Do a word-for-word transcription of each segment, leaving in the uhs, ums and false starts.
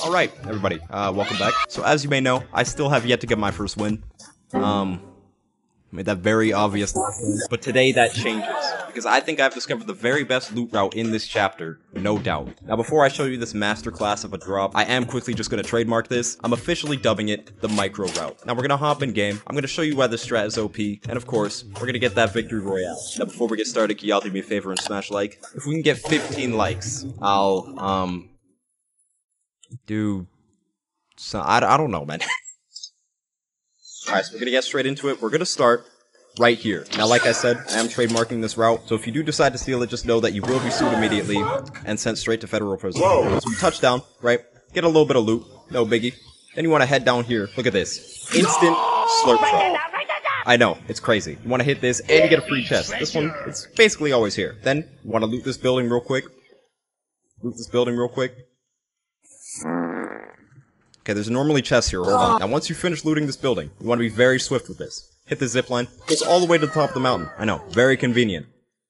Alright, everybody, uh, welcome back. So as you may know, I still have yet to get my first win. Um, made that very obvious. But today that changes, because I think I've discovered the very best loot route in this chapter, no doubt. Now before I show you this masterclass of a drop, I am quickly just going to trademark this. I'm officially dubbing it the micro route. Now we're going to hop in game, I'm going to show you why this strat is O P, and of course, we're going to get that victory royale. Now before we get started, can y'all do me a favor and smash like? If we can get fifteen likes, I'll, um... do... So, I, I don't know, man. Alright, so we're gonna get straight into it. We're gonna start right here. Now, like I said, I am trademarking this route, so if you do decide to steal it, just know that you will be sued immediately and sent straight to federal prison. Whoa! So we touch down, right? Get a little bit of loot, no biggie. Then you want to head down here. Look at this. Instant slurp truck. I know, it's crazy. You want to hit this, and you get a free chest. This one, it's basically always here. Then, you want to loot this building real quick. Loot this building real quick. Okay, there's normally chests here, hold on. Now once you finish looting this building, you want to be very swift with this. Hit the zip line, goes all the way to the top of the mountain. I know, very convenient.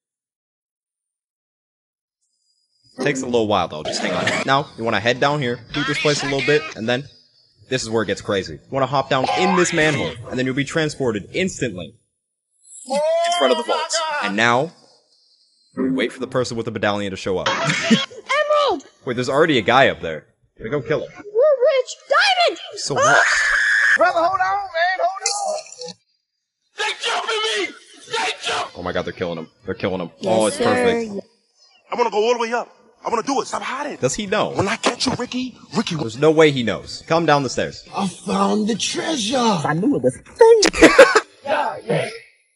Takes a little while though, just hang on. Now, you want to head down here, loot this place a little bit, and then, this is where it gets crazy. You want to hop down in this manhole, and then you'll be transported instantly in front of the vaults. And now, we wait for the person with the medallion to show up. Emerald! Wait, there's already a guy up there. We go kill him. Rich Diamond! So what? Brother, hold on, man, hold on. They jumping me! They jump! Oh my god, they're killing him. They're killing him. Yes, oh, it's sir. perfect. I wanna go all the way up. I wanna do it. Stop hiding. Does he know? When I catch you, Ricky, Ricky. There's no way he knows. Come down the stairs. I found the treasure. I knew it was fake. Yeah, yeah.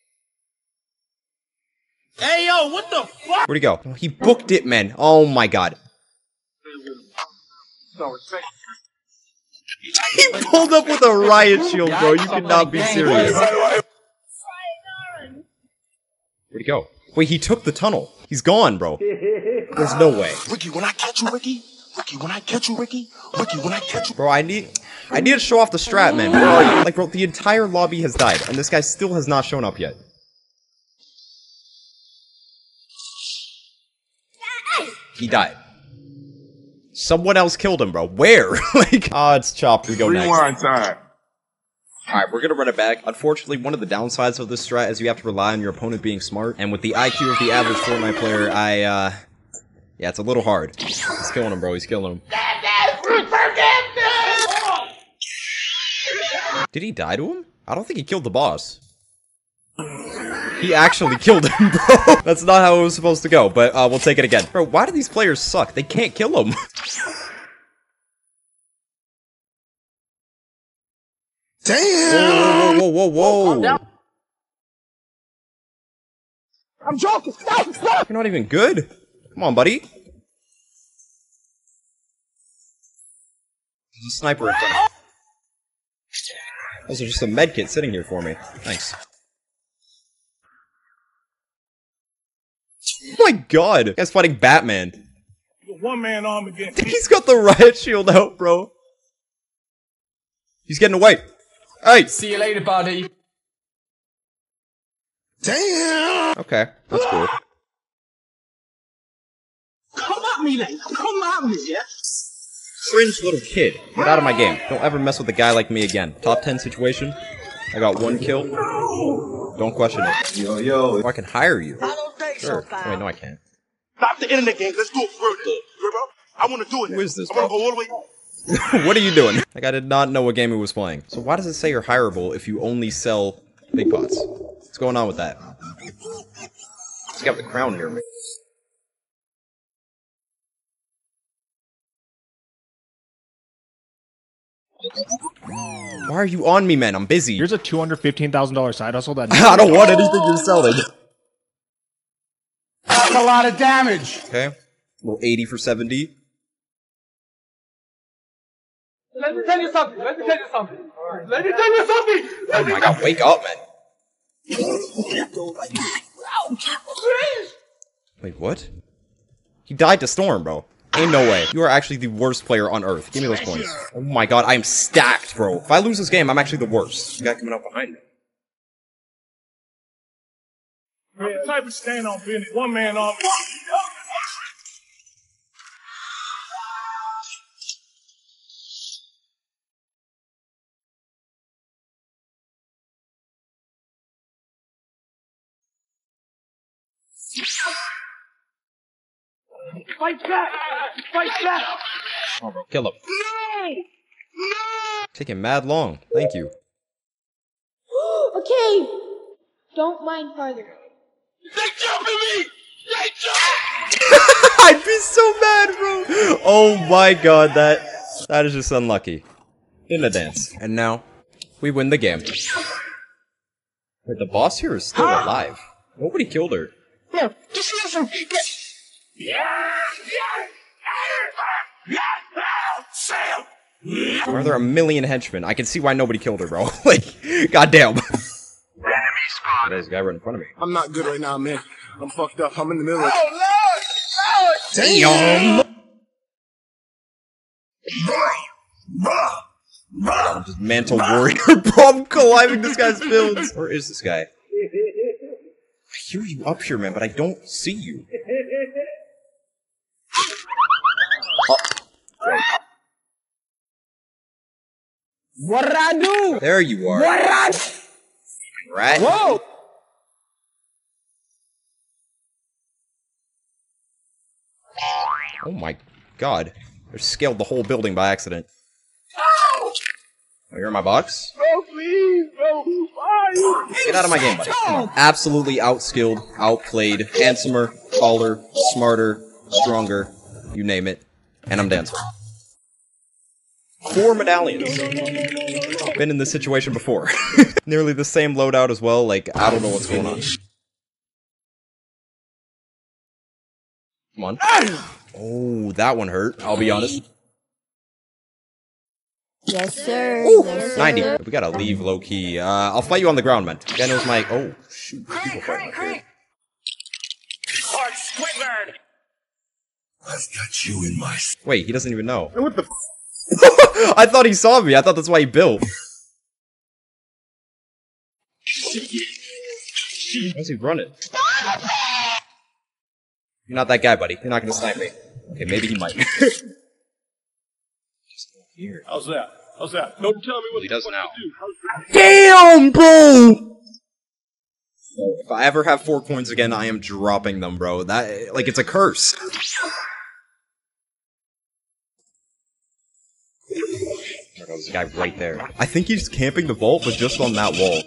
Hey, yo, what the fuck? Where'd he go? He booked it, man. Oh my god. He pulled up with a riot shield, bro. You cannot be serious. Where'd he go? Wait, he took the tunnel. He's gone, bro. There's no way. Ricky, when I catch you, Ricky. Ricky, when I catch you, Ricky. Ricky, when I catch you. Bro, I need... I need to show off the strat, man. Where are you? Like, bro, the entire lobby has died, and this guy still has not shown up yet. He died. Someone else killed him, bro. Where? Like, ah, oh, it's chopped. We go next. Rewind time. Alright, we're gonna run it back. Unfortunately, one of the downsides of this strat is you have to rely on your opponent being smart. And with the I Q of the average Fortnite player, I, uh... yeah, it's a little hard. He's killing him, bro. He's killing him. Did he die to him? I don't think he killed the boss. He actually killed him, bro. That's not how it was supposed to go, but uh, we'll take it again. Bro, why do these players suck? They can't kill him. Damn! Whoa, whoa, whoa, whoa, whoa. I'm joking! Stop! Stop! You're not even good. Come on, buddy. There's a sniper in front of me. There's just a medkit sitting here for me. Thanks. Oh my god! This guy's fighting Batman. One man arm again. He's got the riot shield out, bro. He's getting away. Hey! See you later, buddy. Damn! Okay, that's cool. Come at me then! Come at me, yeah? Cringe little kid. Get out of my game. Don't ever mess with a guy like me again. Top ten situation. I got one kill. Don't question it. Yo, yo. Oh, I can hire you. I don't think Sure. so, Wait, no, I can't. Stop the internet games. Let's do it further. You hear, bro? I wanna do it. Who is this, I wanna bro? go all the way up. What are you doing? Like, I did not know what game he was playing. So why does it say you're hireable if you only sell big pots? What's going on with that? He's got the crown here, man. Why are you on me, man? I'm busy. Here's a two hundred fifteen thousand dollar side hustle that. I don't want anything you're selling. That's a lot of damage. Okay. Well, eighty for seventy. Let me tell you something. Let me tell you something. Let me tell you something. Oh my god, wake up, man. Wait, what? He died to Storm, bro. Ain't no way. You are actually the worst player on Earth. Give me those coins. Oh my god, I am stacked, bro. If I lose this game, I'm actually the worst. The guy coming up behind me. I'm the type of stand on business. One man arm. Fight back! Fight back! Oh, bro, kill him. No! No! Taking mad long. Thank you. Okay. Don't mind farther. They jumping me! They jump! I'd be so mad, bro. Oh my god, that that is just unlucky. In a dance. And now, we win the game. Wait, the boss here is still alive. Nobody killed her. No, just listen. Yeah! Sam! Are there a million henchmen? I can see why nobody killed her, bro. Like, goddamn. Enemy spotted. There's a guy right in front of me. I'm not good right now, man. I'm fucked up. I'm in the middle of Oh, Lord! Damn! I'm just mantle warrior, bro. I'm climbing this guy's builds. Where is this guy? I hear you up here, man, but I don't see you. What did I do? There you are. What did I Right? Whoa! Oh my god. I scaled the whole building by accident. Oh! Oh, you're in my box? Bro, please, bro. Why are you? Get out of my game, buddy. Come on. Absolutely outskilled, outplayed, handsomer, taller, smarter, stronger, you name it. And I'm dancing. Four medallions. Been in this situation before. Nearly the same loadout as well, like, I don't know what's going on. Come on. Oh, that one hurt, I'll be honest. Yes, sir. Ooh, Yes, sir. ninety. We gotta leave low-key. Uh, I'll fight you on the ground, man. Guy knows my... Oh, shoot. People fighting up here. Hard Squidward! I've got you in my... Wait, he doesn't even know. What the f? I thought he saw me. I thought that's why he built. Why's he running? You're not that guy, buddy. You're not gonna snipe me. Okay, maybe he might. Here. How's that? How's that? Don't tell me what He does now. to do. How's that? Damn, bro! If I ever have four coins again, I am dropping them, bro. That, like, it's a curse. There's a guy right there. I think he's camping the vault, but just on that wall.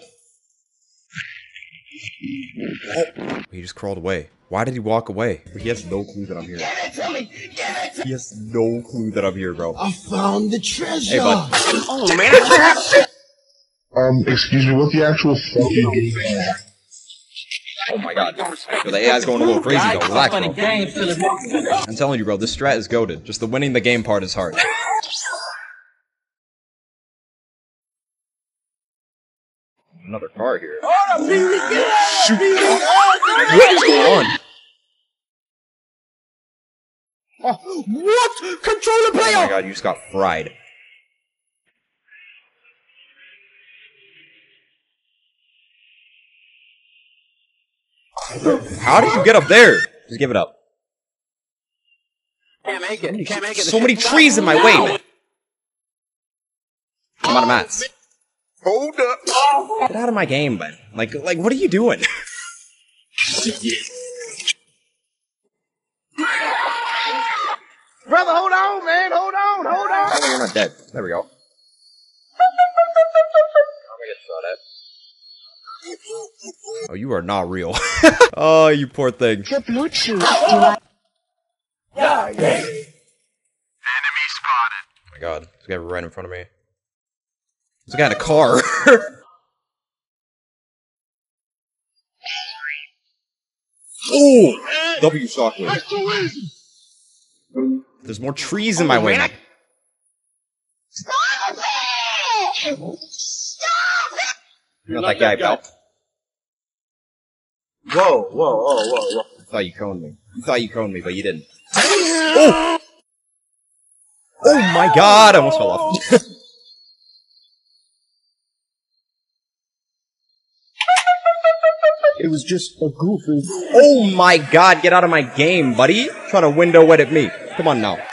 Oh, he just crawled away. Why did he walk away? He has no clue that I'm here. He has no clue that I'm here, bro. I found the treasure. Hey, bud. Oh, man, I Um, excuse me, what the actual fucking game? Oh my god. Yo, the A I's going a little crazy, though. Relax, bro. I'm telling you, bro, this strat is goated. Just the winning the game part is hard. Another car here. Shoot! What is going on? Oh, what? Control the Oh player. my god, you just got fried. How did you get up there? Just give it up. can't make it. Can't make it. So many trees in my way, man. I'm out of mats. Hold up. Get out of my game, man. Like, like, what are you doing? Brother, hold on, man. Hold on. Hold on. Oh, you're not dead. There we go. Oh, you are not real. Oh, you poor thing. The Bluetooth device. Enemy spotted. Oh my god, there's a guy right in front of me. There's a guy in a car. Oh! W shockwave. There's more trees in my way. now. You're not that guy, pal. Whoa, whoa, whoa, whoa, whoa. I thought you coned me. You thought you coned me, but you didn't. Oh! Oh my god, I almost fell off. It was just a goofy. Oh my god, get out of my game, buddy. Trying to window edit me. Come on now.